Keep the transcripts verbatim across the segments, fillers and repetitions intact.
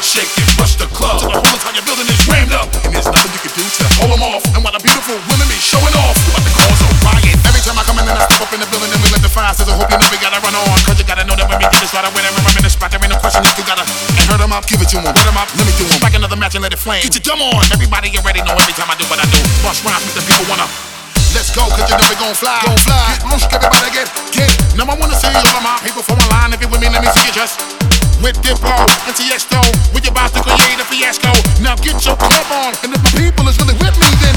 and shake and rush the club till the whole entire building is rammed up, and there's nothing you can do to hold them off. And while the beautiful women be showing off, we about to cause a riot. Every time I come in and I step up in the building, and we let the fire says I hope you never gotta run on, cause you gotta know that when we get this right, whenever I'm in the spot, there ain't no question if you gotta. And hurt them up, give it to them, wet them up, let me do them. Back another match and let it flame. Get your dumb on. Everybody already know every time I do what I do. Bust rhymes with the people wanna. Let's go, cause you know we gon' fly. Gon' fly. Get mush, everybody get, get. Now I wanna see all of my people from a line. If you with me, let me see you just. With Diplo and T X O, we about to create a fiasco. Now get your club on, and if my people is really with me, then.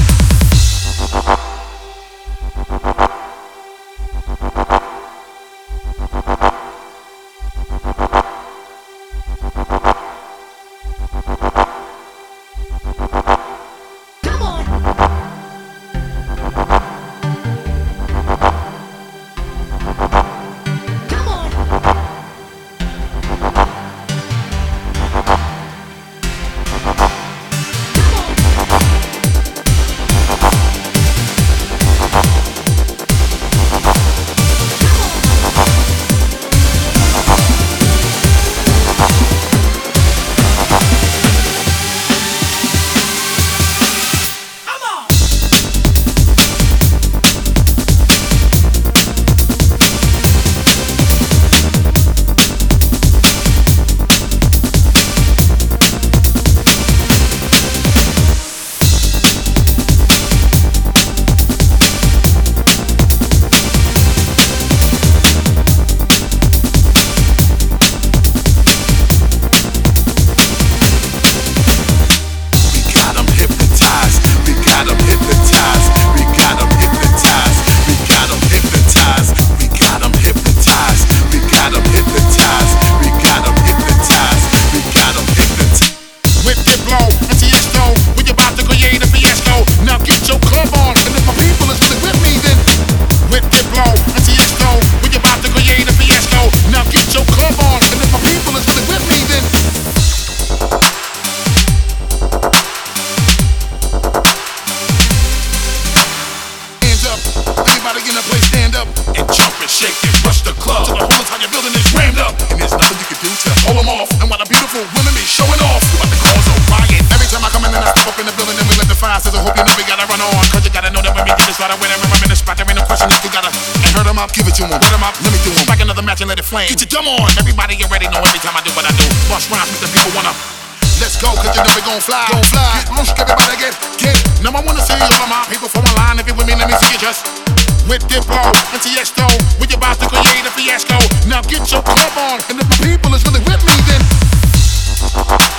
And let it flame. Get your dumb on. Everybody already know every time I do what I do. Bust rhymes with the people wanna. Let's go, cause you know we gon' fly. Gon' fly. Get mush, everybody get, get. Now I wanna see all of my people from a line. If you with me, let me see you just. With Diplo and T X O, we about to create a fiasco. Now get your club on, and if my people is really with me, then.